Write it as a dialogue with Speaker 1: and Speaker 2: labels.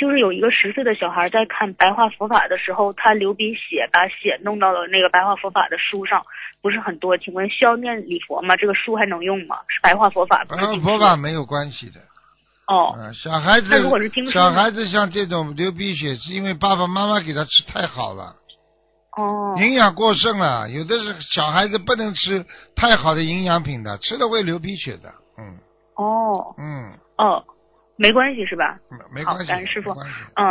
Speaker 1: 就是有一个10岁的小孩在看白话佛法的时候，他流鼻血，把血弄到了那个白话佛法的书上，不是很多。请问需要念礼佛吗？这个书还能用吗？是白话佛法，不是经书。
Speaker 2: 佛法没有关系的。
Speaker 1: 哦，
Speaker 2: 小孩子，
Speaker 1: 那如果是经书，
Speaker 2: 小孩子像这种流鼻血，是因为爸爸妈妈给他吃太好了。
Speaker 1: 哦，
Speaker 2: 营养过剩了，有的是小孩子不能吃太好的营养品的，吃了会流鼻血的。
Speaker 1: 哦，没关系是吧？
Speaker 2: 没关系，
Speaker 1: 好，感恩师傅。
Speaker 2: 没关系。